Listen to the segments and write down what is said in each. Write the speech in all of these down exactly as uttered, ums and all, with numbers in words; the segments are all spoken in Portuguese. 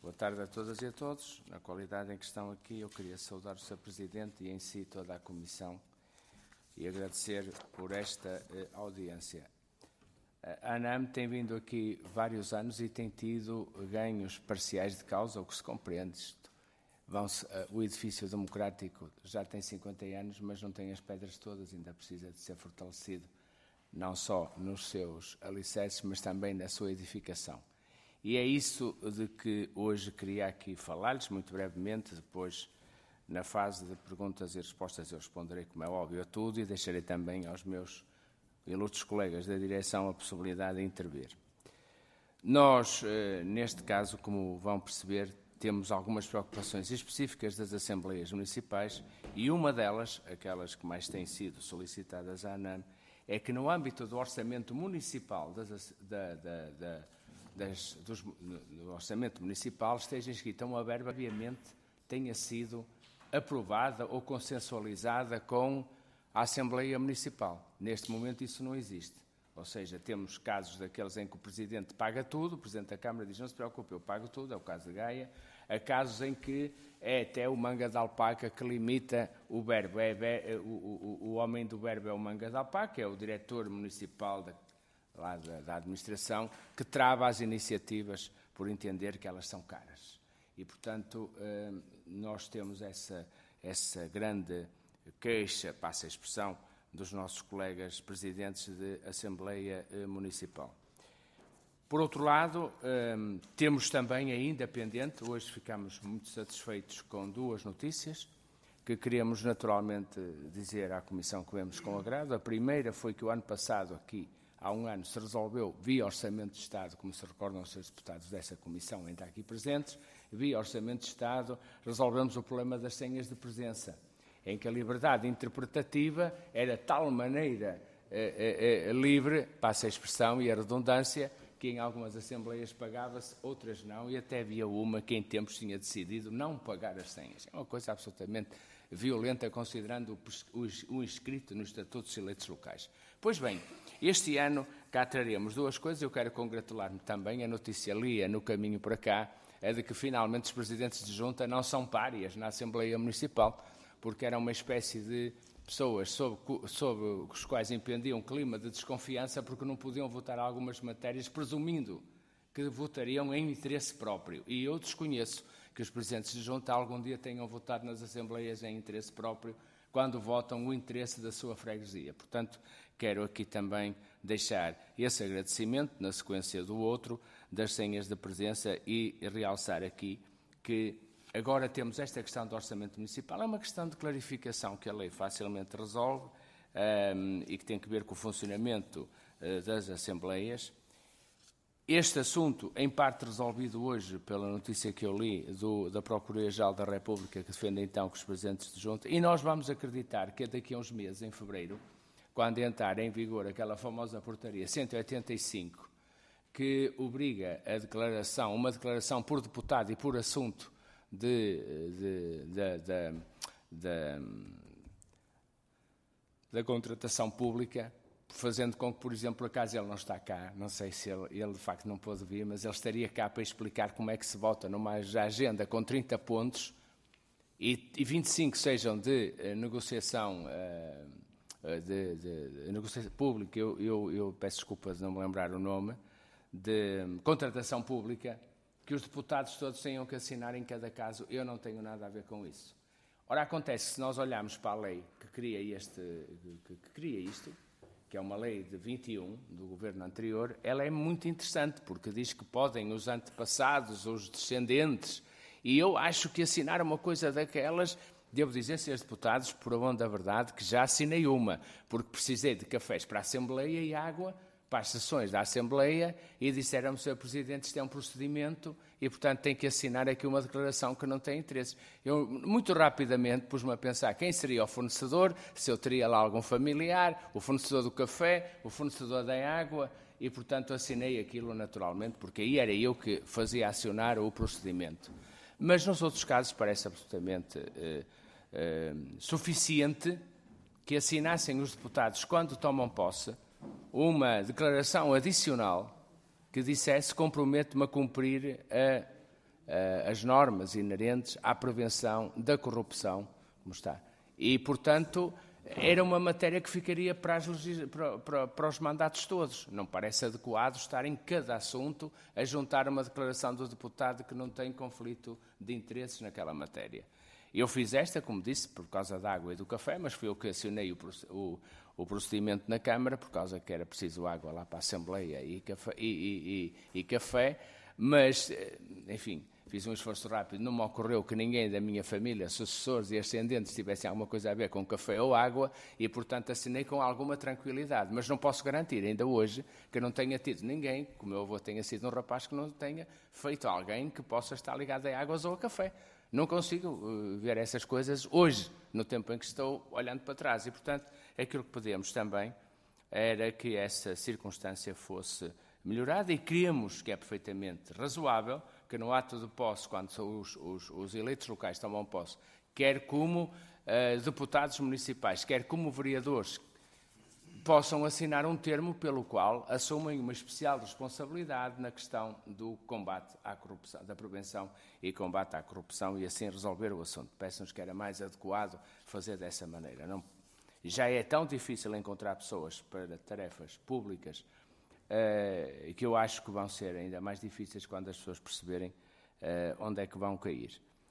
Boa tarde a todas e a todos. Na qualidade em que estão aqui, eu queria saudar o senhor Presidente e em si toda a Comissão e agradecer por esta eh, audiência. A ANAM tem vindo aqui vários anos e tem tido ganhos parciais de causa, o que se compreende. Isto. Vão-se, uh, o edifício democrático já tem cinquenta anos, mas não tem as pedras todas, ainda precisa de ser fortalecido, não só nos seus alicerces, mas também na sua edificação. E é isso de que hoje queria aqui falar-lhes, muito brevemente. Depois, na fase de perguntas e respostas, eu responderei, como é óbvio, a tudo e deixarei também aos meus ilustres colegas da direção a possibilidade de intervir. Nós, neste caso, como vão perceber, temos algumas preocupações específicas das Assembleias Municipais e uma delas, aquelas que mais têm sido solicitadas à ANAM, é que no âmbito do orçamento municipal das, da, da, da Das, dos, do orçamento municipal esteja inscrita uma verba que obviamente tenha sido aprovada ou consensualizada com a Assembleia Municipal. Neste momento isso não existe. Ou seja, temos casos daqueles em que o Presidente paga tudo, o Presidente da Câmara diz não se preocupe, eu pago tudo, é o caso de Gaia. Há casos em que é até o manga de alpaca que limita o verbo. É, é, o, o, o homem do verbo é o manga de alpaca, é o diretor municipal da lá da, da administração, que trava as iniciativas por entender que elas são caras. E, portanto, eh, nós temos essa, essa grande queixa, passa a expressão, dos nossos colegas presidentes de Assembleia eh, Municipal. Por outro lado, eh, temos também ainda pendente, hoje ficamos muito satisfeitos com duas notícias, que queremos naturalmente dizer à Comissão que vemos com agrado. A primeira foi que o ano passado aqui, há um ano, se resolveu, via Orçamento de Estado, como se recordam os seus deputados dessa comissão, ainda aqui presentes, via Orçamento de Estado, resolvemos o problema das senhas de presença, em que a liberdade interpretativa era de tal maneira eh, eh, livre, passa a expressão e a redundância, que em algumas assembleias pagava-se, outras não, e até havia uma que em tempos tinha decidido não pagar as senhas. É uma coisa absolutamente violenta, considerando o, o, o inscrito nos Estatutos de Eleitos Locais. Pois bem, este ano cá traremos duas coisas. Eu quero congratular-me também. A notícia lia no caminho para cá é de que finalmente os presidentes de junta não são párias na Assembleia Municipal, porque era uma espécie de pessoas sobre, sobre os quais impendia um clima de desconfiança porque não podiam votar algumas matérias, presumindo que votariam em interesse próprio. E eu desconheço que os presidentes de junta algum dia tenham votado nas Assembleias em interesse próprio, quando votam o interesse da sua freguesia. Portanto, quero aqui também deixar esse agradecimento, na sequência do outro, das senhas de presença e realçar aqui que agora temos esta questão do orçamento municipal. É uma questão de clarificação que a lei facilmente resolve um, e que tem que ver com o funcionamento uh, das Assembleias. Este assunto, em parte resolvido hoje pela notícia que eu li do, da Procuradoria-Geral da República, que defende então que os presidentes de junta, e nós vamos acreditar que daqui a uns meses, em fevereiro, quando entrar em vigor aquela famosa portaria cento e oitenta e cinco, que obriga a declaração, uma declaração por deputado e por assunto de, de, de, de, de, da contratação pública, fazendo com que, por exemplo, acaso ele não está cá, não sei se ele, ele de facto não pôde vir, mas ele estaria cá para explicar como é que se vota numa agenda com trinta pontos e, e vinte e cinco sejam de uh, negociação, uh, de, de, de negociação pública, eu, eu, eu peço desculpas de não me lembrar o nome, de um, contratação pública, que os deputados todos tenham que assinar em cada caso. Eu não tenho nada a ver com isso. Ora, acontece que se nós olharmos para a lei que cria, este, que, que cria isto, que é uma lei de vinte e um, do governo anterior, ela é muito interessante, porque diz que podem os antepassados, os descendentes, e eu acho que assinar uma coisa daquelas, devo dizer, senhores deputados, por amor da verdade, que já assinei uma, porque precisei de cafés para a Assembleia e água para as sessões da Assembleia, e disseram-me, senhor Presidente, isto é um procedimento e, portanto, tem que assinar aqui uma declaração que não tem interesse. Eu, muito rapidamente, pus-me a pensar quem seria o fornecedor, se eu teria lá algum familiar, o fornecedor do café, o fornecedor da água, e, portanto, assinei aquilo naturalmente, porque aí era eu que fazia acionar o procedimento. Mas, nos outros casos, parece absolutamente eh, eh, suficiente que assinassem os deputados, quando tomam posse, uma declaração adicional que dissesse comprometo-me a cumprir a uh, as normas inerentes à prevenção da corrupção, como está. E, portanto, era uma matéria que ficaria para, as legis... para, para, para os mandatos todos. Não parece adequado estar em cada assunto a juntar uma declaração do deputado que não tem conflito de interesses naquela matéria. Eu fiz esta, como disse, por causa da água e do café, mas fui eu que acionei o, o, o procedimento na Câmara, por causa que era preciso água lá para a Assembleia e café, e, e, e, e café, mas, enfim, fiz um esforço rápido. Não me ocorreu que ninguém da minha família, sucessores e ascendentes, tivessem alguma coisa a ver com café ou água e, portanto, assinei com alguma tranquilidade. Mas não posso garantir, ainda hoje, que não tenha tido ninguém, como meu avô tenha sido um rapaz, que não tenha feito alguém que possa estar ligado a águas ou a café. Não consigo uh, ver essas coisas hoje, no tempo em que estou olhando para trás. E, portanto, aquilo que pedimos também era que essa circunstância fosse melhorada e queremos, que é perfeitamente razoável, que no ato de posse, quando os, os, os eleitos locais tomam posse, quer como uh, deputados municipais, quer como vereadores, possam assinar um termo pelo qual assumem uma especial responsabilidade na questão do combate à corrupção, da prevenção e combate à corrupção e assim resolver o assunto. Peço-nos que era mais adequado fazer dessa maneira. Não, já é tão difícil encontrar pessoas para tarefas públicas uh, que eu acho que vão ser ainda mais difíceis quando as pessoas perceberem uh, onde é que vão cair.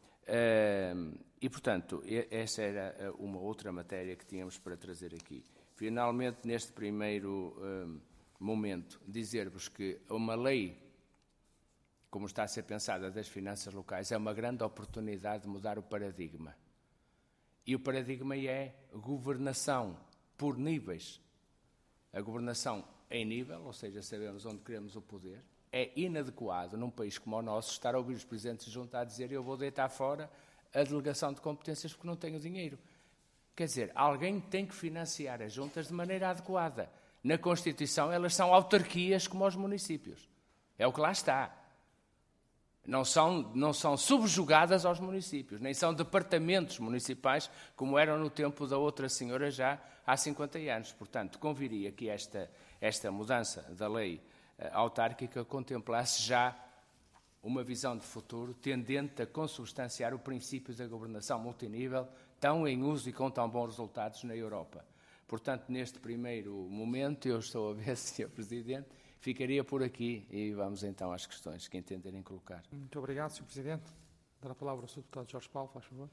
Uh, e, portanto, essa era uma outra matéria que tínhamos para trazer aqui. Finalmente, neste primeiro um, momento, dizer-vos que uma lei, como está a ser pensada, das finanças locais, é uma grande oportunidade de mudar o paradigma. E o paradigma é governação por níveis. A governação em nível, ou seja, sabemos onde queremos o poder. É inadequado, num país como o nosso, estar a ouvir os presidentes juntar a dizer eu vou deitar fora a delegação de competências porque não tenho dinheiro. Quer dizer, alguém tem que financiar as juntas de maneira adequada. Na Constituição, elas são autarquias como os municípios. É o que lá está. Não são, não são subjugadas aos municípios, nem são departamentos municipais, como eram no tempo da outra senhora já há cinquenta anos. Portanto, conviria que esta, esta mudança da lei uh, autárquica contemplasse já uma visão de futuro tendente a consubstanciar o princípio da governação multinível, tão em uso e com tão bons resultados na Europa. Portanto, neste primeiro momento, eu estou a ver, senhor Presidente, ficaria por aqui e vamos então às questões que entenderem colocar. Muito obrigado, senhor Presidente. Dar a palavra ao senhor Deputado Jorge Paulo, faz favor.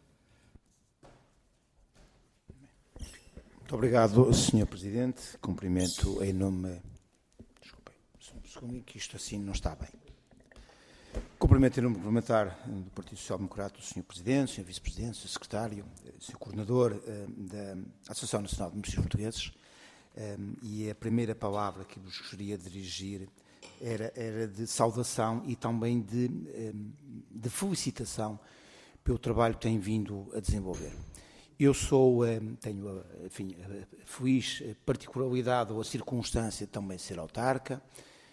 Muito obrigado, senhor Presidente. Cumprimento em nome... Desculpem, um segundo, que isto assim não está bem. Cumprimento em nome parlamentar do Partido Social Democrata o senhor Presidente, o senhor Vice-Presidente, o senhor Secretário, o senhor Coordenador uh, da Associação Nacional de Municípios Portugueses, um, e a primeira palavra que vos gostaria de dirigir era, era de saudação e também de, um, de felicitação pelo trabalho que têm vindo a desenvolver. Eu sou, um, tenho enfim, a feliz particularidade ou a circunstância de também ser autarca.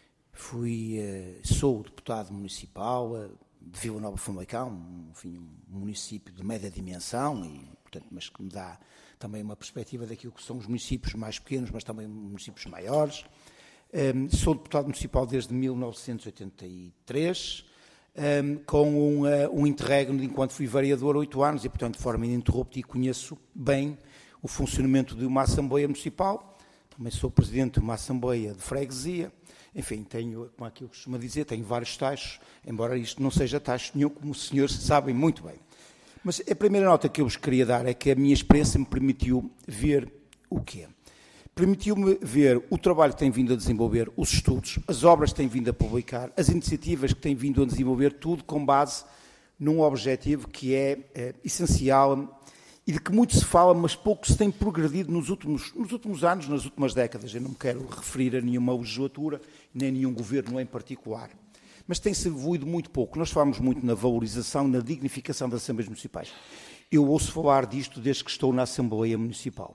Fui, sou deputado municipal de Vila Nova de Famalicão, um, enfim, um município de média dimensão, e, portanto, mas que me dá também uma perspectiva daquilo que são os municípios mais pequenos, mas também municípios maiores. Um, sou deputado municipal desde mil novecentos e oitenta e três, um, com um, uh, um interregno de enquanto fui vereador oito anos e, portanto, de forma ininterrupta, e conheço bem o funcionamento de uma Assembleia Municipal. Também sou presidente de uma Assembleia de Freguesia. Enfim, tenho, como aquilo que costuma dizer, tenho vários taxos, embora isto não seja taxo nenhum, como os senhores sabem muito bem. Mas a primeira nota que eu vos queria dar é que a minha experiência me permitiu ver o quê? Permitiu-me ver o trabalho que tem vindo a desenvolver, os estudos, as obras que tem vindo a publicar, as iniciativas que tem vindo a desenvolver, tudo com base num objetivo que é, é essencial e de que muito se fala, mas pouco se tem progredido nos últimos, nos últimos anos, nas últimas décadas. Eu não me quero referir a nenhuma legislatura, nem a nenhum governo em particular. Mas tem-se evoluído muito pouco. Nós falamos muito na valorização, na dignificação das Assembleias Municipais. Eu ouço falar disto desde que estou na Assembleia Municipal.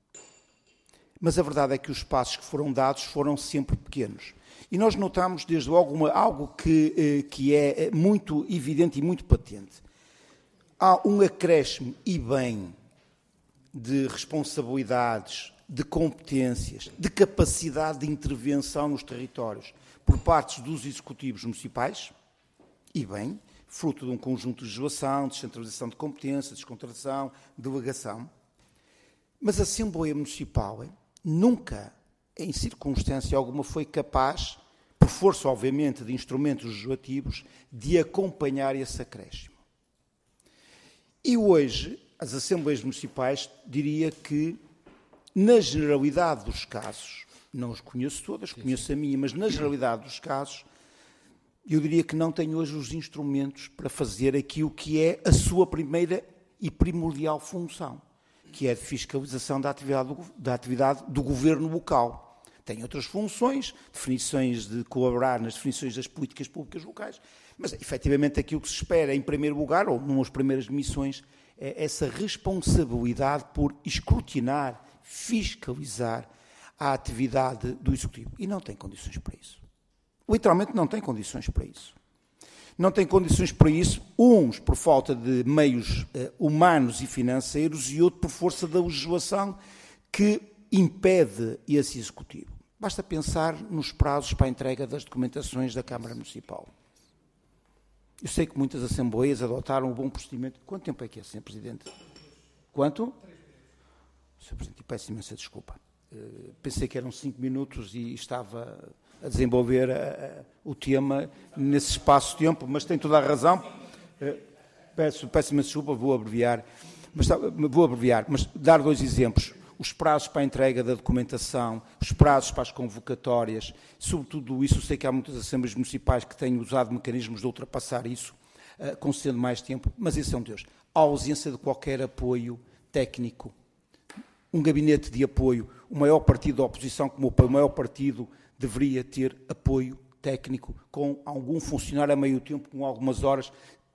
Mas a verdade é que os passos que foram dados foram sempre pequenos. E nós notamos desde logo uma, algo que, que é muito evidente e muito patente. Há um acréscimo e bem de responsabilidades, de competências, de capacidade de intervenção nos territórios por parte dos executivos municipais, e bem, fruto de um conjunto de legislação, descentralização de competência, descontração, delegação. Mas a Assembleia Municipal nunca, em circunstância alguma, foi capaz, por força, obviamente, de instrumentos legislativos, de acompanhar esse acréscimo. E hoje, as Assembleias Municipais, diria que, na generalidade dos casos, não os conheço todas, conheço a minha, mas na generalidade dos casos, eu diria que não tem hoje os instrumentos para fazer aquilo que é a sua primeira e primordial função, que é a de fiscalização da atividade do, da atividade do governo local. Tem outras funções, definições de colaborar nas definições das políticas públicas locais, mas efetivamente aquilo que se espera em primeiro lugar, ou numas primeiras missões, é essa responsabilidade por escrutinar, fiscalizar a atividade do Executivo. E não tem condições para isso. Literalmente não tem condições para isso. Não tem condições para isso, uns por falta de meios eh, humanos e financeiros e outro por força da legislação que impede esse Executivo. Basta pensar nos prazos para a entrega das documentações da Câmara Municipal. Eu sei que muitas assembleias adotaram o bom procedimento. Quanto tempo é que é, senhor Presidente? Quanto? senhor Presidente, peço imensa desculpa. Uh, pensei que eram cinco minutos e estava a desenvolver uh, o tema nesse espaço-tempo, mas tem toda a razão. Uh, peço, peço imensa desculpa, vou abreviar. Mas, vou abreviar, mas dar dois exemplos. Os prazos para a entrega da documentação, os prazos para as convocatórias, sobretudo isso, eu sei que há muitas assembleias municipais que têm usado mecanismos de ultrapassar isso, uh, concedendo mais tempo, mas esse é um Deus. A ausência de qualquer apoio técnico, um gabinete de apoio, o maior partido da oposição, como o maior partido, deveria ter apoio técnico com algum funcionário a meio tempo, com algumas horas,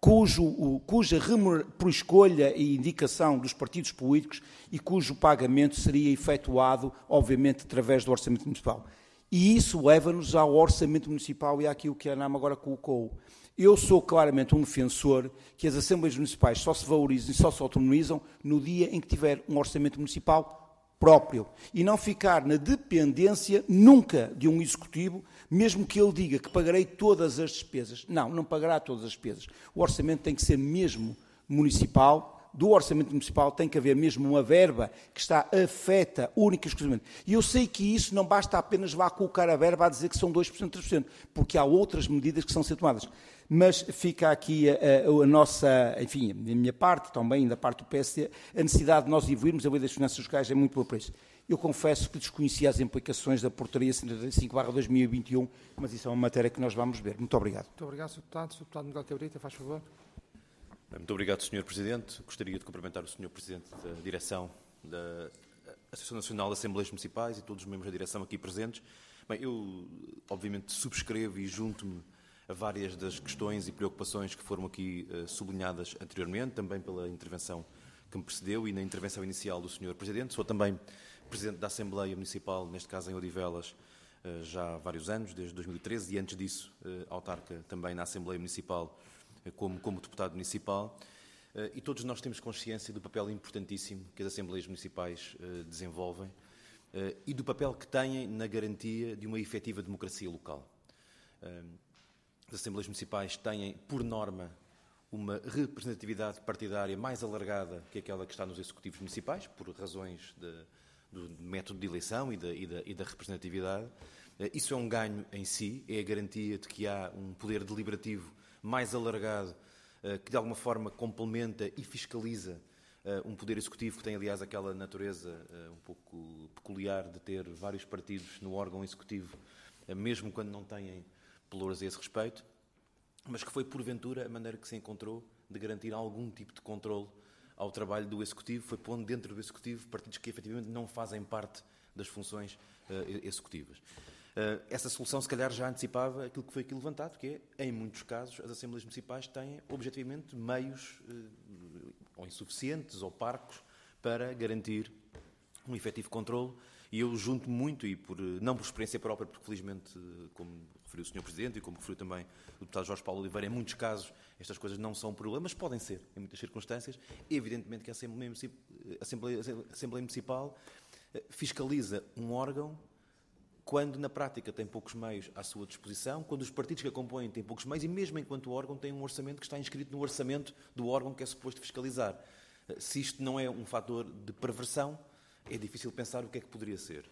cujo, cuja remuneração, por escolha e indicação dos partidos políticos e cujo pagamento seria efetuado, obviamente, através do Orçamento Municipal. E isso leva-nos ao Orçamento Municipal e àquilo que a ANAM agora colocou. Eu sou claramente um defensor que as Assembleias Municipais só se valorizam e só se autonomizam no dia em que tiver um Orçamento Municipal próprio e não ficar na dependência nunca de um Executivo, mesmo que ele diga que pagarei todas as despesas. Não, não pagará todas as despesas. O orçamento tem que ser mesmo municipal. Do orçamento municipal tem que haver mesmo uma verba que está afeta única e exclusivamente. E eu sei que isso não basta apenas lá colocar a verba a dizer que são dois por cento, três por cento, porque há outras medidas que são ser tomadas. Mas fica aqui a, a, a nossa, enfim, da minha parte, também da parte do P S D, a necessidade de nós evoluirmos a lei das finanças locais é muito boa para isso. Eu confesso que desconhecia as implicações da portaria cento e trinta e cinco barra dois mil e vinte e um, mas isso é uma matéria que nós vamos ver. Muito obrigado. Muito obrigado, senhor Deputado. senhor Deputado Miguel Cabrita, faz favor. Muito obrigado, senhor Presidente. Gostaria de cumprimentar o senhor Presidente da Direção da Associação Nacional de Assembleias Municipais e todos os membros da direção aqui presentes. Bem, eu, obviamente, subscrevo e junto-me a várias das questões e preocupações que foram aqui uh, sublinhadas anteriormente, também pela intervenção que me precedeu e na intervenção inicial do senhor Presidente. Sou também Presidente da Assembleia Municipal, neste caso em Odivelas, uh, já há vários anos, desde dois mil e treze, e antes disso, uh, autarca também na Assembleia Municipal, Como, como deputado municipal, uh, e todos nós temos consciência do papel importantíssimo que as Assembleias Municipais uh, desenvolvem uh, e do papel que têm na garantia de uma efetiva democracia local. Uh, as Assembleias Municipais têm, por norma, uma representatividade partidária mais alargada que aquela que está nos Executivos Municipais, por razões de, do método de eleição e da, e da, e da representatividade. Uh, isso é um ganho em si, é a garantia de que há um poder deliberativo mais alargado, que de alguma forma complementa e fiscaliza um poder executivo que tem, aliás, aquela natureza um pouco peculiar de ter vários partidos no órgão executivo, mesmo quando não têm pelouros a esse respeito, mas que foi, porventura, a maneira que se encontrou de garantir algum tipo de controle ao trabalho do executivo, foi pondo dentro do executivo partidos que efetivamente não fazem parte das funções executivas. Uh, essa solução, se calhar, já antecipava aquilo que foi aqui levantado, que é, em muitos casos, as Assembleias Municipais têm, objetivamente, meios uh, ou insuficientes ou parcos para garantir um efetivo controle. E eu junto muito, e por, não por experiência própria, porque felizmente, como referiu o senhor Presidente e como referiu também o deputado Jorge Paulo Oliveira, em muitos casos estas coisas não são problemas, podem ser, em muitas circunstâncias. Evidentemente que a Assembleia Municipal, a Assembleia, a Assembleia Municipal fiscaliza um órgão quando na prática tem poucos meios à sua disposição, quando os partidos que a compõem têm poucos meios e mesmo enquanto órgão tem um orçamento que está inscrito no orçamento do órgão que é suposto fiscalizar. Se isto não é um fator de perversão, é difícil pensar o que é que poderia ser.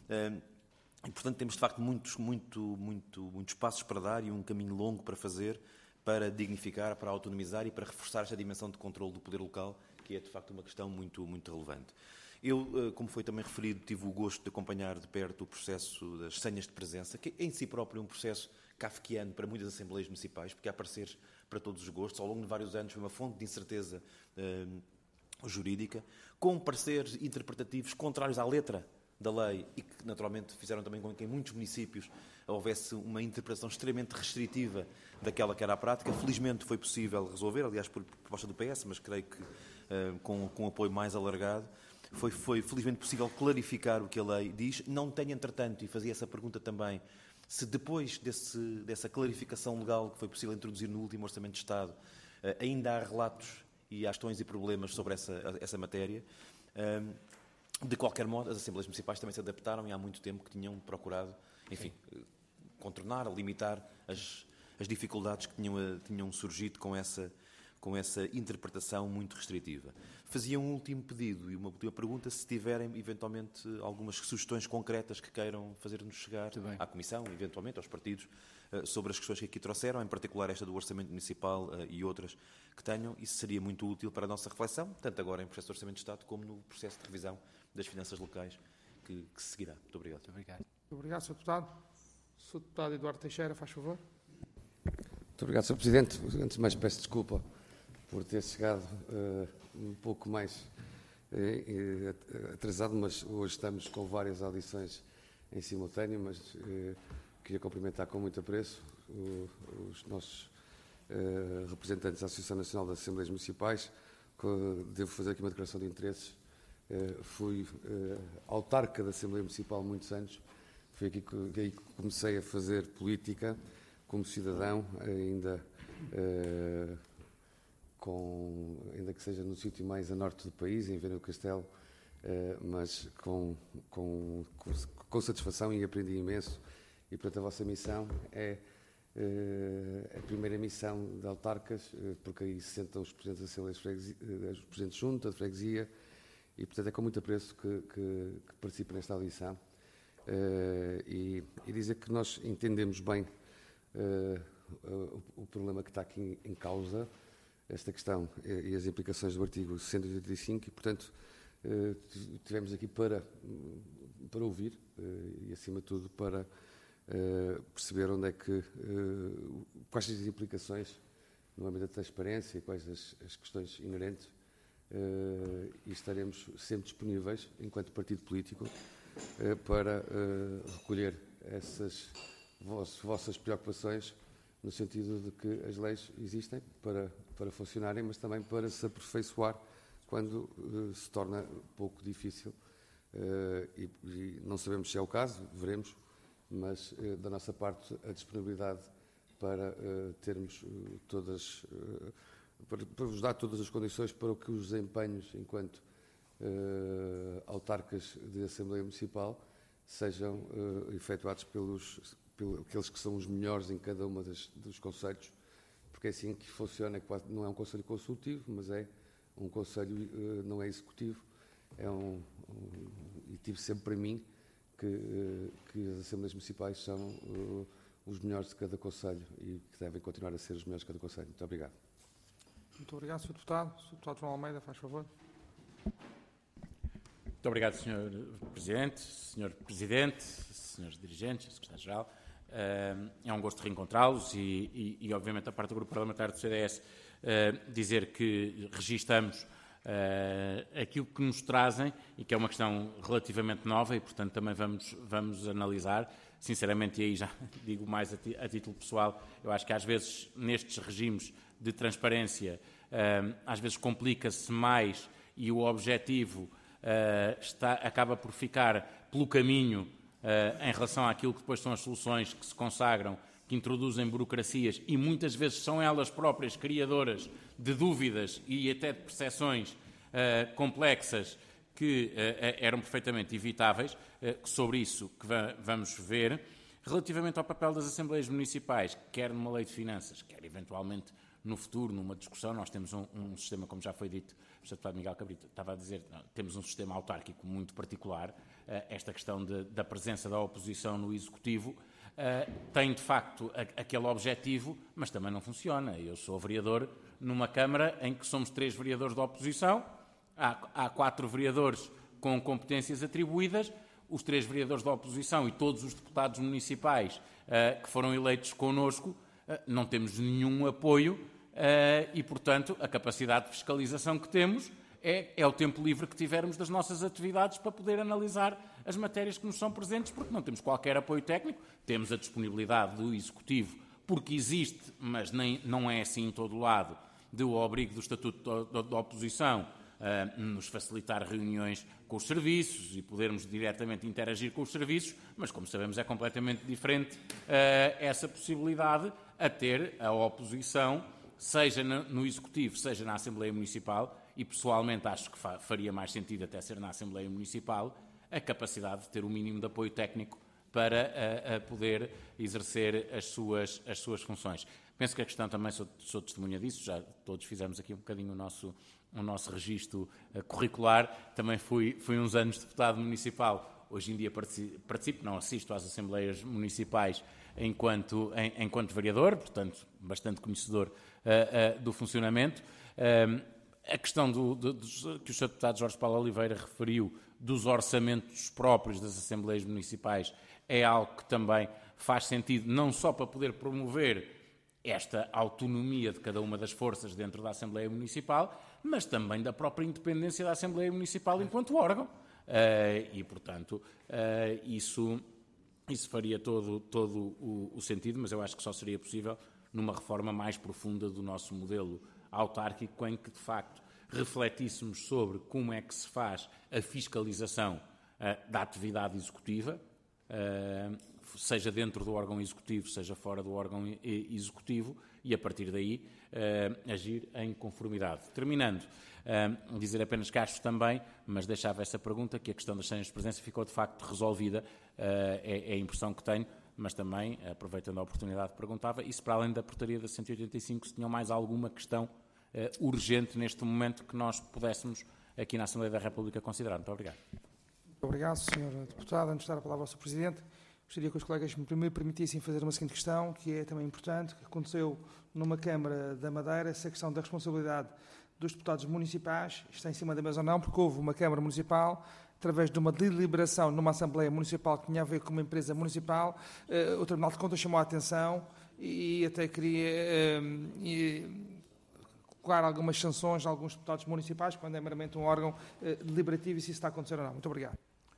E, portanto, temos de facto muitos, muito, muito, muitos passos para dar e um caminho longo para fazer para dignificar, para autonomizar e para reforçar esta dimensão de controle do poder local, que é de facto uma questão muito, muito relevante. Eu, como foi também referido, tive o gosto de acompanhar de perto o processo das senhas de presença, que é em si próprio um processo kafkiano para muitas assembleias municipais, porque há pareceres para todos os gostos. Ao longo de vários anos foi uma fonte de incerteza uh, jurídica, com pareceres interpretativos contrários à letra da lei e que, naturalmente, fizeram também com que em muitos municípios houvesse uma interpretação extremamente restritiva daquela que era a prática. Felizmente foi possível resolver, aliás, por proposta do P S, mas creio que uh, com, com apoio mais alargado. Foi, foi felizmente possível clarificar o que a lei diz. Não tenho, entretanto, e fazia essa pergunta também, se depois desse, dessa clarificação legal que foi possível introduzir no último Orçamento de Estado, uh, ainda há relatos e há questões e problemas sobre essa, essa matéria. Uh, De qualquer modo, as Assembleias Municipais também se adaptaram e há muito tempo que tinham procurado, enfim, Sim. contornar, limitar as, as dificuldades que tinham, tinham surgido com essa, com essa interpretação muito restritiva. Fazia um último pedido e uma última pergunta, se tiverem, eventualmente, algumas sugestões concretas que queiram fazer-nos chegar à Comissão, eventualmente aos partidos, sobre as questões que aqui trouxeram, em particular esta do Orçamento Municipal e outras que tenham. Isso seria muito útil para a nossa reflexão, tanto agora em processo de Orçamento de Estado como no processo de revisão das finanças locais que, que se seguirá. Muito obrigado. Muito obrigado. Muito obrigado, senhor Deputado. senhor Deputado Eduardo Teixeira, faz favor. Muito obrigado, senhor Presidente. Antes de mais, peço desculpa por ter chegado uh, um pouco mais uh, atrasado, mas hoje estamos com várias audições em simultâneo, mas uh, queria cumprimentar com muito apreço uh, os nossos uh, representantes da Associação Nacional das Assembleias Municipais. Que devo fazer aqui uma declaração de interesses. Uh, fui uh, autarca da Assembleia Municipal há muitos anos. Foi aqui que, aí que comecei a fazer política como cidadão, ainda, uh, com, ainda que seja no sítio mais a norte do país, em Viana do Castelo, uh, mas com, com, com satisfação e aprendi imenso. E, portanto, a vossa missão é uh, a primeira missão de autarcas, uh, porque aí se sentam os presidentes da Assembleia de Freguesia, uh, os presidentes de junta, de freguesia, e, portanto, é com muito apreço que, que, que participo nesta audição. Uh, e, e dizer que nós entendemos bem uh, uh, o, o problema que está aqui em, em causa, esta questão e, e as implicações do artigo cento e oitenta e cinco, e, portanto, uh, tivemos aqui para, para ouvir uh, e, acima de tudo, para uh, perceber onde é que, uh, quais as implicações no âmbito da transparência e quais as, as questões inerentes. Uh, e estaremos sempre disponíveis, enquanto partido político, uh, para uh, recolher essas vos, vossas preocupações, no sentido de que as leis existem para, para funcionarem, mas também para se aperfeiçoar quando uh, se torna pouco difícil. Uh, e, e não sabemos se é o caso, veremos, mas uh, da nossa parte a disponibilidade para uh, termos uh, todas... Uh, Para, para vos dar todas as condições para que os desempenhos enquanto uh, autarcas de Assembleia Municipal sejam uh, efetuados pelos, pelos aqueles que são os melhores em cada uma das, dos concelhos, porque é assim que funciona. É quase, não é um conselho consultivo, mas é um conselho, uh, não é executivo, é um, um, e tive sempre para mim que, uh, que as Assembleias Municipais são uh, os melhores de cada concelho e que devem continuar a ser os melhores de cada concelho. Muito obrigado. Muito obrigado, senhor Deputado. senhor Deputado João Almeida, faz favor. Muito obrigado, senhor Presidente, senhor Presidente, senhores dirigentes, secretário-geral. É um gosto reencontrá-los e, e, e, obviamente, da parte do Grupo Parlamentar do C D S, dizer que registamos aquilo que nos trazem e que é uma questão relativamente nova e, portanto, também vamos, vamos analisar. Sinceramente, e aí já digo mais a, ti, a título pessoal, eu acho que às vezes nestes regimes de transparência, uh, às vezes complica-se mais e o objetivo uh, está, acaba por ficar pelo caminho uh, em relação àquilo que depois são as soluções que se consagram, que introduzem burocracias e muitas vezes são elas próprias criadoras de dúvidas e até de percepções uh, complexas que uh, eram perfeitamente evitáveis, uh, sobre isso que va vamos ver. Relativamente ao papel das Assembleias Municipais, quer numa lei de finanças, quer eventualmente no futuro, numa discussão, nós temos um, um sistema, como já foi dito, o Sr Deputado Miguel Cabrita estava a dizer, não, temos um sistema autárquico muito particular. Uh, esta questão de, da presença da oposição no Executivo uh, tem, de facto, a, aquele objetivo, mas também não funciona. Eu sou vereador numa Câmara em que somos três vereadores da oposição, há, há quatro vereadores com competências atribuídas. Os três vereadores da oposição e todos os deputados municipais uh, que foram eleitos connosco, uh, não temos nenhum apoio uh, e, portanto, a capacidade de fiscalização que temos é, é o tempo livre que tivermos das nossas atividades para poder analisar as matérias que nos são presentes, porque não temos qualquer apoio técnico, temos a disponibilidade do Executivo, porque existe, mas nem, não é assim em todo o lado, do abrigo do Estatuto da, da, da Oposição, Uh, nos facilitar reuniões com os serviços e podermos diretamente interagir com os serviços, mas, como sabemos, é completamente diferente uh, essa possibilidade a ter a oposição, seja no, no Executivo, seja na Assembleia Municipal, e pessoalmente acho que fa faria mais sentido até ser na Assembleia Municipal, a capacidade de ter o mínimo de apoio técnico para uh, uh, poder exercer as suas, as suas funções. Penso que a questão também, sou, sou testemunha disso, já todos fizemos aqui um bocadinho o nosso o nosso registro uh, curricular. Também fui, fui uns anos deputado municipal. Hoje em dia participo, participo não assisto às Assembleias Municipais enquanto, em, enquanto vereador, portanto, bastante conhecedor uh, uh, do funcionamento. Uh, a questão do, do, do, que o senhor Deputado Jorge Paulo Oliveira referiu dos orçamentos próprios das Assembleias Municipais é algo que também faz sentido, não só para poder promover esta autonomia de cada uma das forças dentro da Assembleia Municipal, mas também da própria independência da Assembleia Municipal enquanto órgão. Uh, e, portanto, uh, isso, isso faria todo, todo o, o sentido, mas eu acho que só seria possível numa reforma mais profunda do nosso modelo autárquico, em que, de facto, refletíssemos sobre como é que se faz a fiscalização uh, da atividade executiva, uh, seja dentro do órgão executivo, seja fora do órgão executivo, e a partir daí uh, agir em conformidade. Terminando, uh, dizer apenas que acho também, mas deixava essa pergunta, que a questão das senhas de presença ficou de facto resolvida, uh, é, é a impressão que tenho, mas também, aproveitando a oportunidade, perguntava, e se para além da portaria da cento e oitenta e cinco, se tinham mais alguma questão uh, urgente neste momento que nós pudéssemos aqui na Assembleia da República considerar. Muito obrigado. Muito obrigado, senhor Deputado. Antes de dar a palavra ao senhor Presidente, gostaria que os colegas me primeiro permitissem fazer uma seguinte questão, que é também importante, que aconteceu numa Câmara da Madeira, essa questão da responsabilidade dos deputados municipais, está em cima da mesa ou não, porque houve uma Câmara Municipal, através de uma deliberação numa Assembleia Municipal que tinha a ver com uma empresa municipal, uh, o Tribunal de Contas chamou a atenção e até queria uh, e, colocar algumas sanções a alguns deputados municipais, quando é meramente um órgão uh, deliberativo, e se isso está a acontecer ou não. Muito obrigado.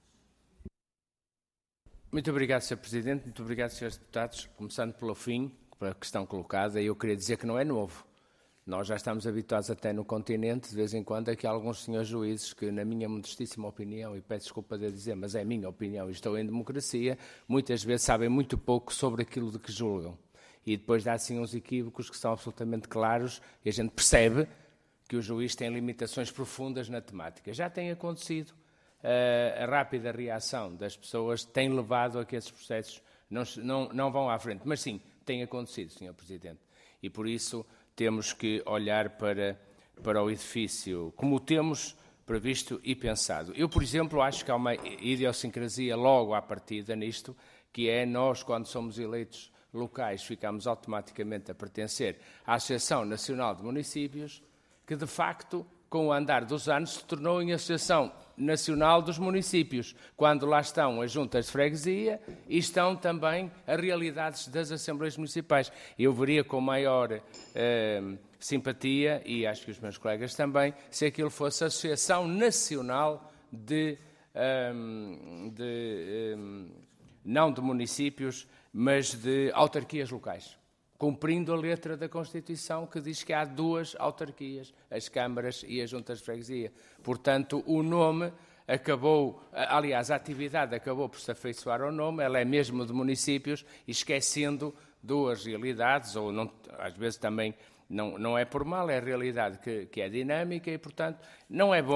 Muito obrigado, senhor Presidente. Muito obrigado, senhores Deputados. Começando pelo fim, pela questão colocada, eu queria dizer que não é novo. Nós já estamos habituados até no continente, de vez em quando, a que há alguns senhores juízes que, na minha modestíssima opinião, e peço desculpa de dizer, mas é a minha opinião e estou em democracia, muitas vezes sabem muito pouco sobre aquilo de que julgam. E depois dá assim uns equívocos que são absolutamente claros e a gente percebe que o juiz tem limitações profundas na temática. Já tem acontecido. Uh, a rápida reação das pessoas tem levado a que esses processos não, não, não vão à frente. Mas sim, tem acontecido, senhor Presidente. E por isso temos que olhar para, para o edifício como temos previsto e pensado. Eu, por exemplo, acho que há uma idiosincrasia logo à partida nisto, que é nós, quando somos eleitos locais, ficamos automaticamente a pertencer à Associação Nacional de Municípios, que de facto, com o andar dos anos, se tornou em Associação Nacional dos Municípios, quando lá estão as juntas de freguesia e estão também as realidades das Assembleias Municipais. Eu veria com maior eh, simpatia, e acho que os meus colegas também, se aquilo fosse a Associação Nacional de, um, de um, não de municípios, mas de autarquias locais, cumprindo a letra da Constituição, que diz que há duas autarquias, as câmaras e as juntas de freguesia. Portanto, o nome acabou, aliás, a atividade acabou por se afeiçoar ao nome, ela é mesmo de municípios, e esquecendo duas realidades, ou não, às vezes também não, não é por mal, é a realidade que, que é dinâmica e, portanto, não é bom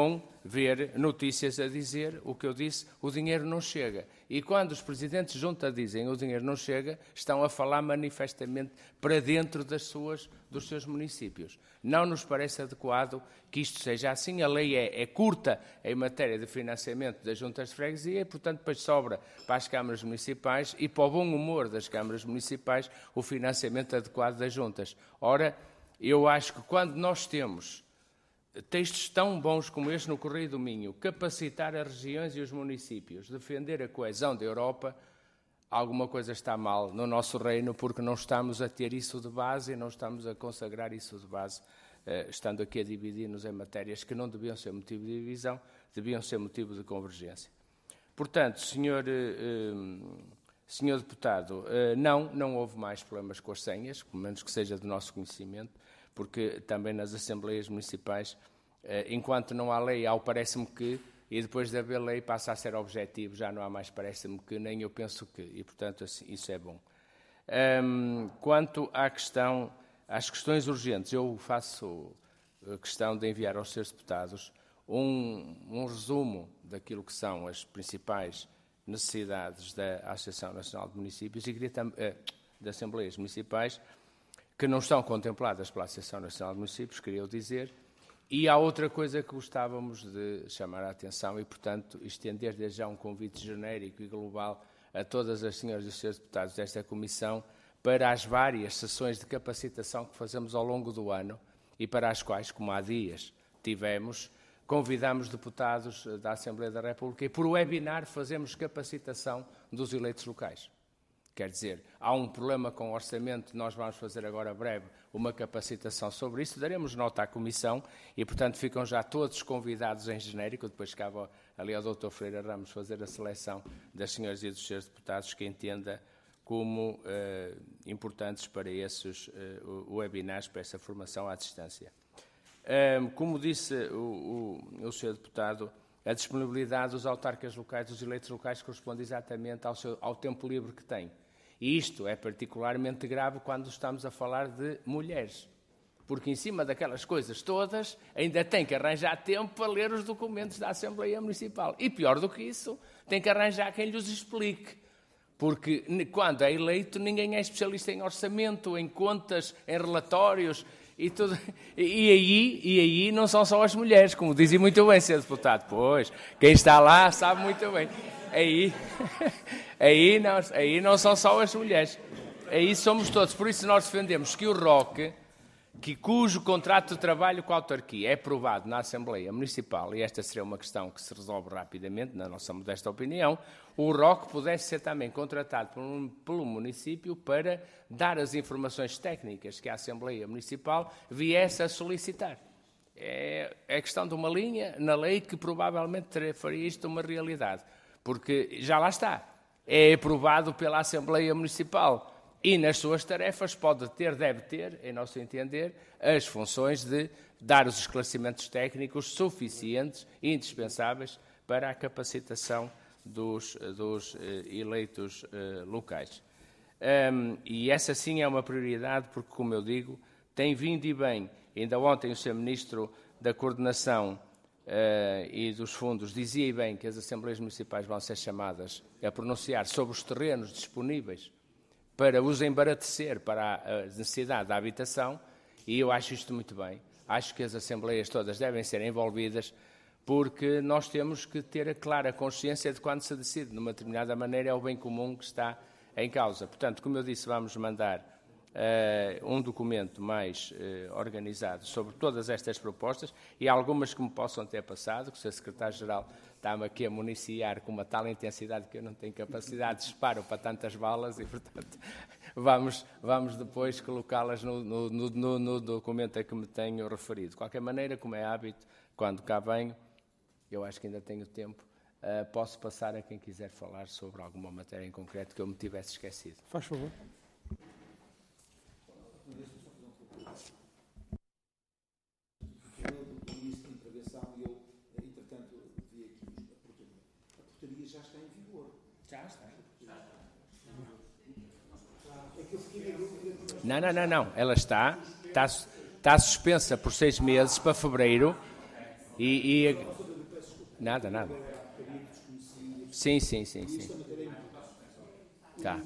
ver notícias a dizer o que eu disse, o dinheiro não chega. E quando os presidentes de junta dizem o dinheiro não chega, estão a falar manifestamente para dentro das suas, dos seus municípios. Não nos parece adequado que isto seja assim. A lei é, é curta em matéria de financiamento das juntas de freguesia e, portanto, depois sobra para as câmaras municipais e para o bom humor das câmaras municipais o financiamento adequado das juntas. Ora, eu acho que quando nós temos textos tão bons como este no Correio do Minho, capacitar as regiões e os municípios, defender a coesão da Europa, alguma coisa está mal no nosso reino, porque não estamos a ter isso de base e não estamos a consagrar isso de base, eh, estando aqui a dividir-nos em matérias que não deviam ser motivo de divisão, deviam ser motivo de convergência. Portanto, senhor, eh, senhor deputado, eh, não, não houve mais problemas com as senhas, pelo menos que seja do nosso conhecimento, porque também nas Assembleias Municipais, enquanto não há lei, ao parece-me que, e depois de haver lei passa a ser objetivo, já não há mais parece-me que, nem eu penso que, e portanto assim, isso é bom. Um, quanto à questão, às questões urgentes, eu faço questão de enviar aos senhores deputados um, um resumo daquilo que são as principais necessidades da Associação Nacional de Municípios e queria eh, de Assembleias Municipais, que não estão contempladas pela Associação Nacional de Municípios, queria eu dizer, e há outra coisa que gostávamos de chamar a atenção e, portanto, estender desde já um convite genérico e global a todas as senhoras e os senhores deputados desta Comissão para as várias sessões de capacitação que fazemos ao longo do ano e para as quais, como há dias tivemos, convidamos deputados da Assembleia da República e por webinar fazemos capacitação dos eleitos locais. Quer dizer, há um problema com o orçamento, nós vamos fazer agora breve uma capacitação sobre isso, daremos nota à Comissão e, portanto, ficam já todos convidados em genérico, depois cabe ali ao doutor Freire Ramos fazer a seleção das senhoras e dos senhores deputados que entenda como eh, importantes para esses eh, webinars, para essa formação à distância. Um, como disse o, o, o senhor deputado, a disponibilidade dos autarcas locais, dos eleitos locais, corresponde exatamente ao, seu, ao tempo livre que têm. E isto é particularmente grave quando estamos a falar de mulheres, porque em cima daquelas coisas todas ainda tem que arranjar tempo para ler os documentos da Assembleia Municipal. E pior do que isso, tem que arranjar quem lhes explique, porque quando é eleito ninguém é especialista em orçamento, em contas, em relatórios e tudo. E aí, e aí não são só as mulheres, como dizia muito bem, senhor deputado. Pois, quem está lá sabe muito bem. Aí, aí, não, aí não são só as mulheres, aí somos todos. Por isso nós defendemos que o R O C, que, cujo contrato de trabalho com a autarquia é aprovado na Assembleia Municipal, e esta seria uma questão que se resolve rapidamente, na nossa modesta opinião, o R O C pudesse ser também contratado pelo, pelo município para dar as informações técnicas que a Assembleia Municipal viesse a solicitar. É, é questão de uma linha na lei que provavelmente faria isto uma realidade. Porque já lá está, é aprovado pela Assembleia Municipal e nas suas tarefas pode ter, deve ter, em nosso entender, as funções de dar os esclarecimentos técnicos suficientes e indispensáveis para a capacitação dos, dos uh, eleitos uh, locais. Um, e essa sim é uma prioridade porque, como eu digo, tem vindo e bem. Ainda ontem o senhor Ministro da Coordenação Uh, e dos fundos, dizia bem que as Assembleias Municipais vão ser chamadas a pronunciar sobre os terrenos disponíveis para os embaratecer para a necessidade da habitação, e eu acho isto muito bem. Acho que as Assembleias todas devem ser envolvidas, porque nós temos que ter a clara consciência de quando se decide de uma determinada maneira é o bem comum que está em causa. Portanto, como eu disse, vamos mandar Uh, um documento mais uh, organizado sobre todas estas propostas e algumas que me possam ter passado, que o senhor Secretário-Geral está-me aqui a municiar com uma tal intensidade que eu não tenho capacidade de disparo para tantas balas e, portanto, vamos, vamos depois colocá-las no, no, no, no documento a que me tenho referido. De qualquer maneira, como é hábito, quando cá venho, eu acho que ainda tenho tempo, uh, posso passar a quem quiser falar sobre alguma matéria em concreto que eu me tivesse esquecido. Faz favor. Não, não, não, não. Ela está, está, está suspensa por seis meses para fevereiro E, e... Nada, nada. Sim, sim, sim, sim. Tá.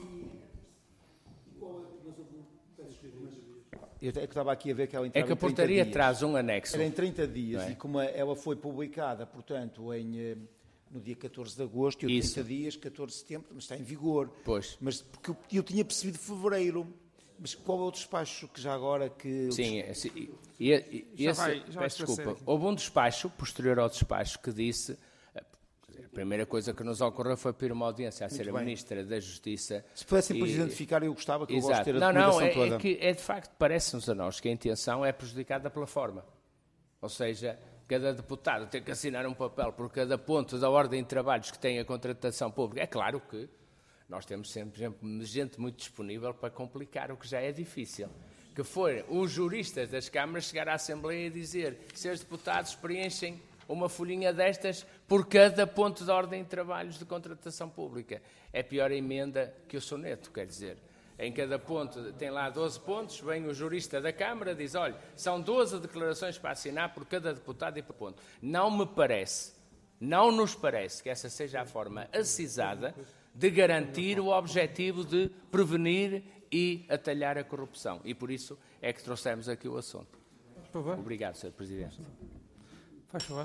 Eu estava aqui a ver que ela É entrava que a em trinta portaria dias. traz um anexo. Era em trinta dias, Não é? e como ela foi publicada, portanto, em, eh, no dia catorze de agosto, e Isso. trinta dias, catorze de setembro, mas está em vigor. Pois. Mas porque eu, eu tinha percebido fevereiro. Mas qual é o despacho que já agora que... Sim, esse, e, e, e Já esse, vai- já vai peço esclarecer desculpa, aqui. houve um despacho, posterior ao despacho, que disse, a primeira coisa que nos ocorreu foi pedir uma audiência à Senhora bem. Ministra da Justiça. Se pudessem e- depois identificar, eu gostava, que eu gosto de Exato. ter a Não, não, documentação é, toda. é que é de facto, parece-nos a nós que a intenção é prejudicada pela forma. Ou seja, cada deputado tem que assinar um papel por cada ponto da ordem de trabalhos que tem a contratação pública. É claro que nós temos sempre sempre gente muito disponível para complicar o que já é difícil. Que for os juristas das câmaras chegar à Assembleia e dizer se os deputados preenchem uma folhinha destas por cada ponto da ordem de trabalhos de contratação pública. É pior a emenda que o soneto, quer dizer. Em cada ponto tem lá doze pontos, vem o jurista da Câmara e diz, olha, são doze declarações para assinar por cada deputado e por ponto. Não me parece, não nos parece que essa seja a forma acisada de garantir o objetivo de prevenir e atalhar a corrupção. E por isso é que trouxemos aqui o assunto. Por favor. Obrigado, senhor Presidente. Faz favor.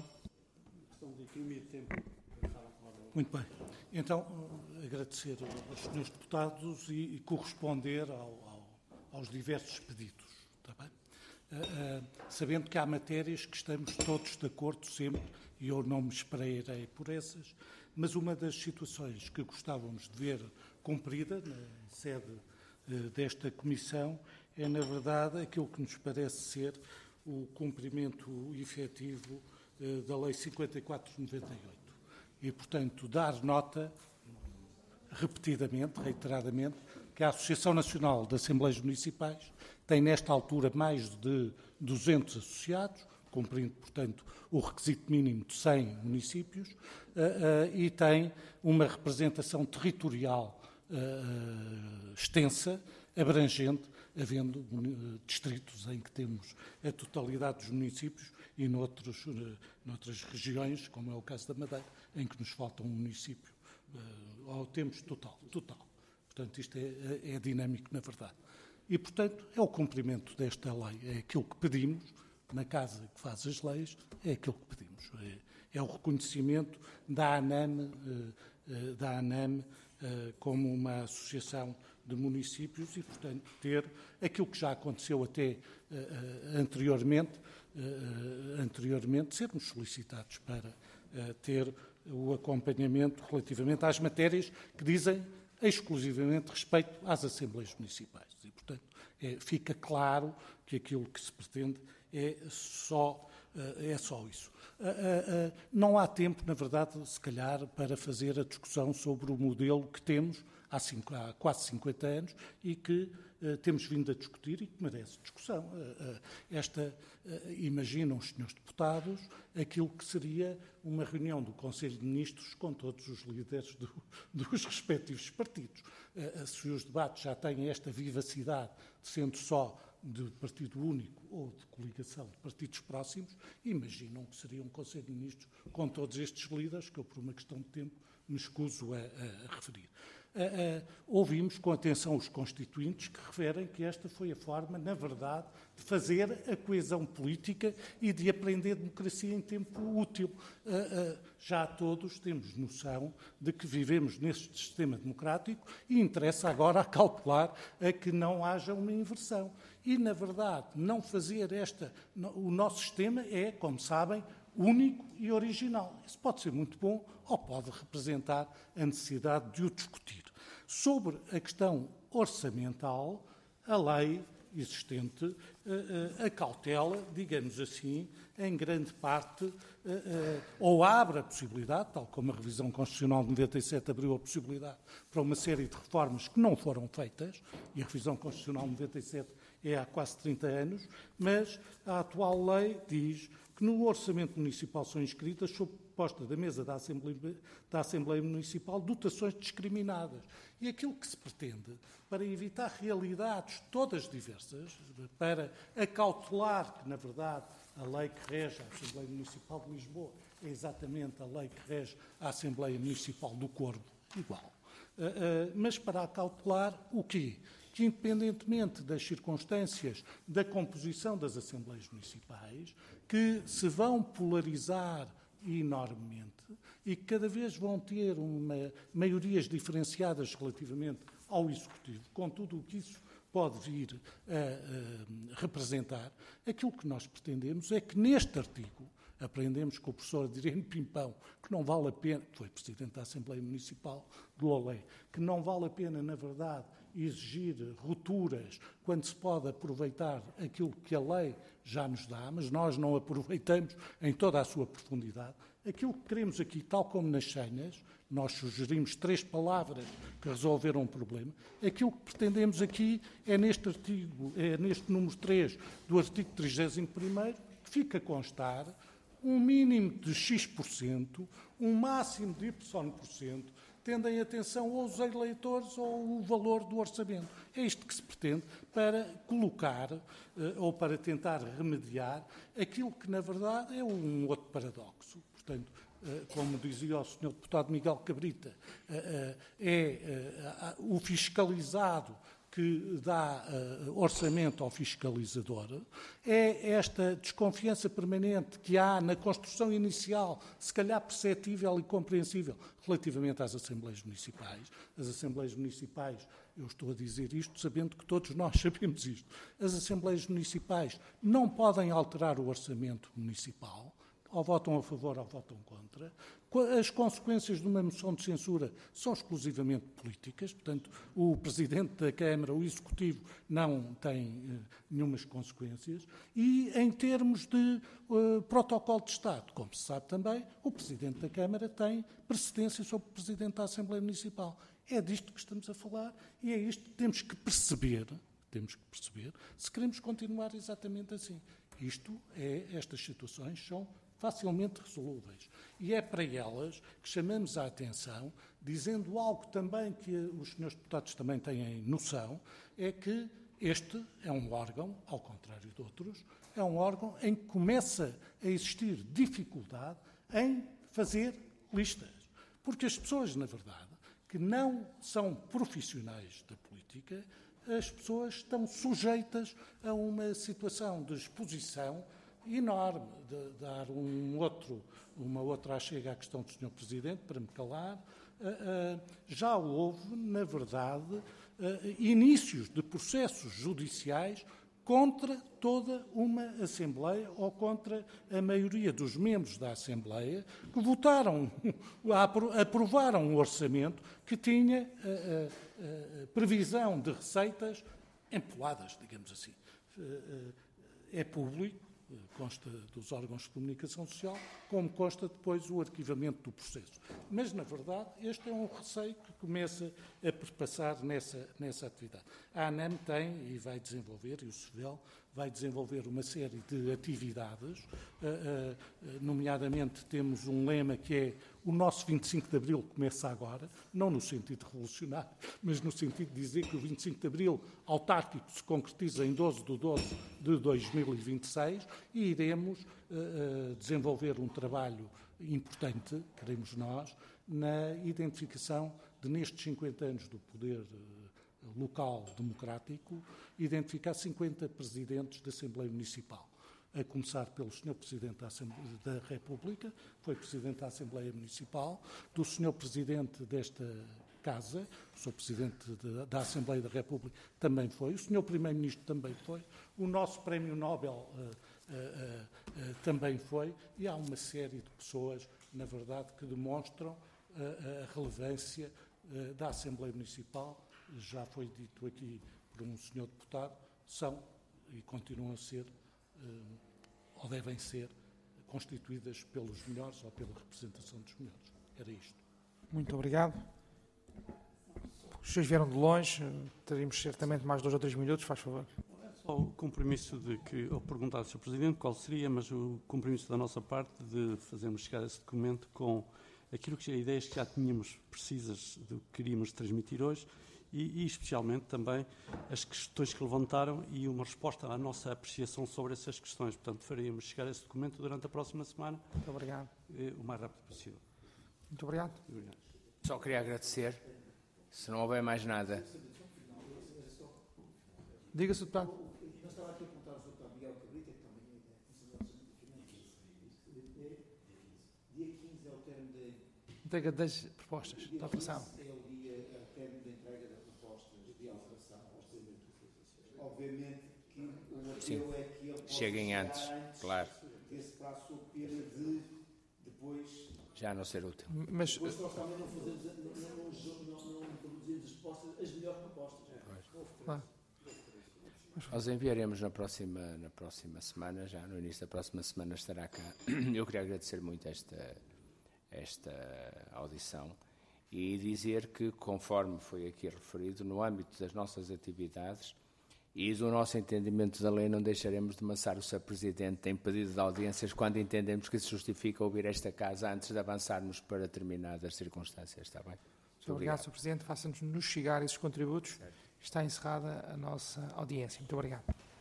Muito bem. Então, agradecer aos senhores deputados e, e corresponder ao, ao, aos diversos pedidos. Está bem? Uh, uh, sabendo que há matérias que estamos todos de acordo sempre, e eu não me esperarei por essas, mas uma das situações que gostávamos de ver cumprida na sede uh, desta Comissão é, na verdade, aquilo que nos parece ser o cumprimento efetivo uh, da Lei cinquenta e quatro de noventa e oito. E, portanto, dar nota, repetidamente, reiteradamente, que a Associação Nacional de Assembleias Municipais tem, nesta altura, mais de duzentos associados, cumprindo, portanto, o requisito mínimo de cem municípios, uh, uh, e tem uma representação territorial uh, extensa, abrangente, havendo uh, distritos em que temos a totalidade dos municípios e noutros, uh, noutras regiões, como é o caso da Madeira, em que nos falta um município, uh, ou temos total, total. Portanto, isto é, é dinâmico, na verdade. E, portanto, é o cumprimento desta lei, é aquilo que pedimos, na casa que faz as leis, é aquilo que pedimos. É, é o reconhecimento da ANAM, uh, uh, da ANAM uh, como uma associação de municípios e, portanto, ter aquilo que já aconteceu até uh, uh, anteriormente, uh, anteriormente, sermos solicitados para uh, ter o acompanhamento relativamente às matérias que dizem exclusivamente respeito às Assembleias Municipais. E, portanto, é, fica claro que aquilo que se pretende é só, uh, é só isso. Uh, uh, uh, não há tempo, na verdade, se calhar, para fazer a discussão sobre o modelo que temos há, cinco, há quase cinquenta anos e que uh, temos vindo a discutir e que merece discussão. Uh, uh, esta, uh, imaginam os senhores deputados aquilo que seria uma reunião do Conselho de Ministros com todos os líderes do, dos respectivos partidos. Uh, uh, se os debates já têm esta vivacidade, sendo só de partido único ou de coligação de partidos próximos, imaginam que seria um Conselho de Ministros com todos estes líderes, que eu, por uma questão de tempo, me escuso a, a, a referir. Uh, uh, ouvimos com atenção os constituintes que referem que esta foi a forma, na verdade, de fazer a coesão política e de aprender democracia em tempo útil. Uh, uh, já todos temos noção de que vivemos neste sistema democrático e interessa agora calcular a que não haja uma inversão. E, na verdade, não fazer esta... O nosso sistema é, como sabem, único e original. Isso pode ser muito bom ou pode representar a necessidade de o discutir. Sobre a questão orçamental, a lei existente uh, uh, acautela, digamos assim, em grande parte, uh, uh, ou abre a possibilidade, tal como a revisão constitucional de noventa e sete abriu a possibilidade para uma série de reformas que não foram feitas, e a revisão constitucional de noventa e sete é há quase trinta anos, mas a atual lei diz que no orçamento municipal são inscritas, sob proposta da mesa da Assembleia, da Assembleia Municipal, dotações discriminadas. E aquilo que se pretende, para evitar realidades todas diversas, para acautelar que, na verdade, a lei que rege a Assembleia Municipal de Lisboa é exatamente a lei que rege a Assembleia Municipal do Corvo, igual. Uh, uh, mas para acautelar o quê? Que, independentemente das circunstâncias da composição das Assembleias Municipais, que se vão polarizar enormemente e que cada vez vão ter uma, maiorias diferenciadas relativamente ao Executivo, com tudo o que isso pode vir a, a representar, aquilo que nós pretendemos é que neste artigo, aprendemos com o professor Adriano Pimpão, que não vale a pena, que foi Presidente da Assembleia Municipal de Lolé, que não vale a pena, na verdade, exigir rupturas quando se pode aproveitar aquilo que a lei já nos dá, mas nós não aproveitamos em toda a sua profundidade. Aquilo que queremos aqui, tal como nas senhas, nós sugerimos três palavras que resolveram um problema. Aquilo que pretendemos aqui é neste artigo, é neste número três do artigo trigésimo primeiro, que fica a constar um mínimo de X por cento, um máximo de Y por cento, tendo em atenção ou os eleitores ou o valor do orçamento. É isto que se pretende para colocar ou para tentar remediar aquilo que, na verdade, é um outro paradoxo. Portanto, como dizia o senhor deputado Miguel Cabrita, é o fiscalizado que dá uh, orçamento ao fiscalizador, é esta desconfiança permanente que há na construção inicial, se calhar perceptível e compreensível, relativamente às Assembleias Municipais. As Assembleias Municipais, eu estou a dizer isto sabendo que todos nós sabemos isto, as Assembleias Municipais não podem alterar o orçamento municipal, ou votam a favor ou votam contra. As consequências de uma moção de censura são exclusivamente políticas, portanto, o Presidente da Câmara, o Executivo, não tem uh, nenhumas consequências. E, em termos de uh, protocolo de Estado, como se sabe também, o Presidente da Câmara tem precedência sobre o Presidente da Assembleia Municipal. É disto que estamos a falar e é isto que temos que perceber, temos que perceber, se queremos continuar exatamente assim. Isto é, estas situações são facilmente resolúveis. E é para elas que chamamos a atenção, dizendo algo também que os senhores deputados também têm noção, é que este é um órgão, ao contrário de outros, é um órgão em que começa a existir dificuldade em fazer listas. Porque as pessoas, na verdade, que não são profissionais da política, as pessoas estão sujeitas a uma situação de exposição enorme, de dar um outro, uma outra achega à questão do senhor Presidente, para me calar. Uh, uh, já houve, na verdade, uh, inícios de processos judiciais contra toda uma Assembleia ou contra a maioria dos membros da Assembleia que votaram, aprovaram um orçamento que tinha uh, uh, uh, previsão de receitas empoladas, digamos assim. Uh, uh, é público, consta dos órgãos de comunicação social, como consta depois o arquivamento do processo. Mas, na verdade, este é um receio que começa a perpassar nessa, nessa atividade. A ANAM tem e vai desenvolver, e o SEVEL vai desenvolver uma série de atividades, uh, uh, nomeadamente temos um lema que é o nosso vinte e cinco de Abril começa agora, não no sentido revolucionário, mas no sentido de dizer que o vinte e cinco de Abril autárquico se concretiza em doze de doze de dois mil e vinte e seis e iremos uh, desenvolver um trabalho importante, queremos nós, na identificação de, nestes cinquenta anos do poder uh, local democrático, identificar cinquenta presidentes da Assembleia Municipal. A começar pelo senhor Presidente da, da República, foi Presidente da Assembleia Municipal, do senhor Presidente desta Casa, o senhor Presidente de, da Assembleia da República também foi, o senhor Primeiro-Ministro também foi, o nosso Prémio Nobel uh, uh, uh, uh, também foi, e há uma série de pessoas, na verdade, que demonstram uh, a relevância uh, da Assembleia Municipal, já foi dito aqui por um senhor deputado, são e continuam a ser uh, ou devem ser constituídas pelos melhores ou pela representação dos melhores. Era isto. Muito obrigado. Os senhores vieram de longe, teríamos certamente mais dois ou três minutos, faz favor. Só o compromisso de que, eu perguntar ao senhor Presidente qual seria, mas o compromisso da nossa parte de fazermos chegar esse documento com aquilo que ideias que já tínhamos precisas do que queríamos transmitir hoje e, e especialmente também as questões que levantaram e uma resposta à nossa apreciação sobre essas questões. Portanto, faríamos chegar esse documento durante a próxima semana. Muito obrigado. Eh, o mais rápido possível. Muito obrigado. Obrigado. Só queria agradecer. Se não houver mais nada. Diga-se, deputado. Eu estava aqui a apontar ao doutor Miguel Cabrita, que também é Conselheiro de Finanças. Dia quinze é o termo de... Entrega das propostas de alteração. É o dia, é o termo de entrega das propostas de alteração ao orçamento. Obviamente que o apelo é que ele cheguem antes, claro. Esse prazo sob pena de depois... Já não ser útil. Mas... Depois nós também não fazemos, não, não, não, não produzimos as, propostas, as melhores propostas. Claro. Nós enviaremos na próxima, na próxima semana, já no início da próxima semana estará cá. Eu queria agradecer muito esta, esta audição e dizer que, conforme foi aqui referido, no âmbito das nossas atividades e do nosso entendimento da lei, não deixaremos de maçar o senhor Presidente em pedido de audiências quando entendemos que se justifica ouvir esta casa antes de avançarmos para determinadas circunstâncias. Está bem? Muito obrigado, senhor Presidente. Faça-nos nos chegar esses contributos. Certo. Está encerrada a nossa audiência. Muito obrigado.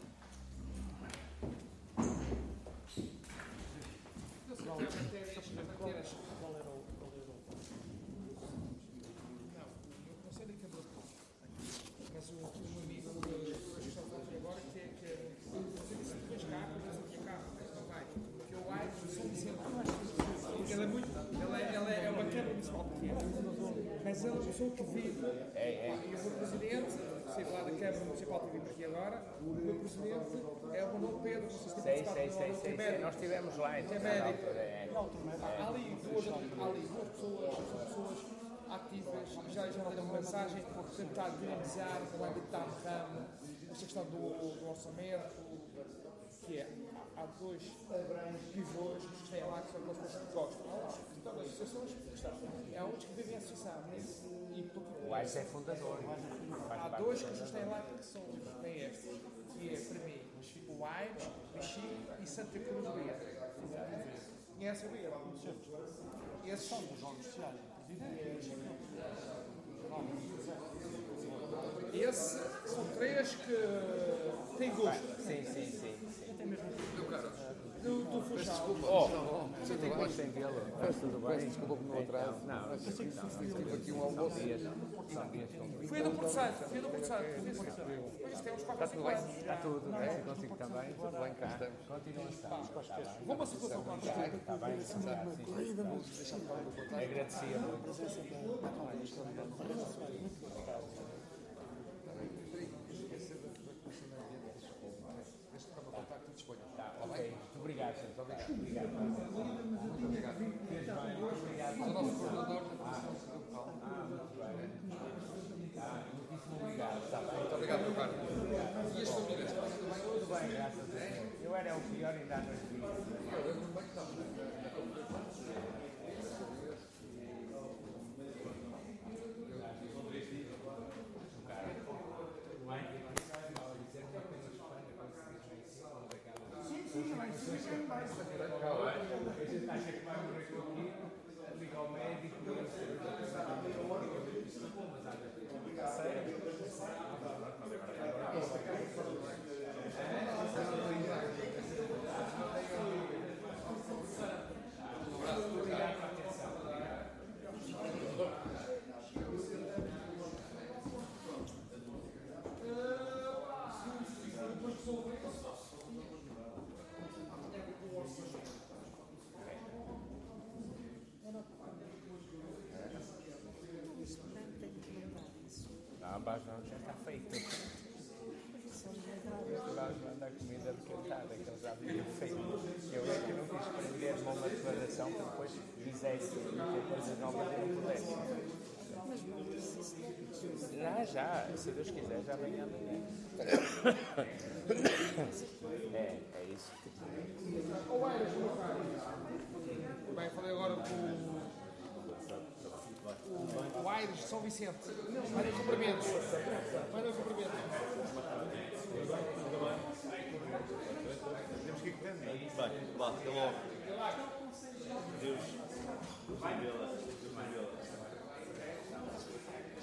Mas ela é uma pessoa que vive. É, é. E o meu presidente, sei lá da Câmara Municipal que vive aqui agora, o meu presidente é o Manuel Pedro, vocês têm sei, participado sei, no sei, sei, sei. Nós estivemos lá. É médico. É. Há ali duas, há ali duas pessoas, são pessoas ativas, já já deram uma mensagem para tentar dinamizar o âmbito da ramo, esta questão do, do orçamento, que é, há dois pivôs que têm lá, que são aquelas pessoas que gostam. Há outros que estão nas associações que gostam. Há outros que vivem a associação. E, o A I S é fundador. Há dois que têm lá que são bem estes, que é, para mim, o A I S, o Chico e Santa Cruz do Rio. Conhece o Rio? Esses são dos jogos sociais. Esses são três que têm gosto. Sim, sim, sim. Do, do Funchal. Desculpa, oh, você tem gosto em vê-lo? Tudo bem? Desculpa por meu atraso. Não, eu sei que tive aqui um almoço. Fui do Porto Santo, fui do Porto Santo. Depois temos quatro ou cinco anos. Está tudo, é? Consigo também? Tudo bem, cá estamos. Continuação. Vou uma situação com a Está bem, está bem. Agradecia muito. Muito obrigado, gente. Obrigado. Obrigado. Muito obrigado. Obrigado. Ao nosso coordenador da Comissão Sindical. Ah, muito bem. Ah, muitíssimo obrigado. Está bem. Muito obrigado, meu caro. E as famílias? Tudo bem? Tudo bem, graças a Deus. Eu era o pior ainda há dois dias. Eu não bem que estava. Não, já está feito. Nós manda a comida requentada, que ele já havia feito. Eu é que não quis prender-me a uma declaração que depois fizesse ter coisas novas e não pudesse. Já, já, se Deus quiser, já amanhã amanhã. É, é isso. Bem, falei agora com o Aires de São Vicente. Mário Cumprimentos. Mário Cumprimentos. Temos que ir correndo. Bem, vá, até logo. Deus. Deus.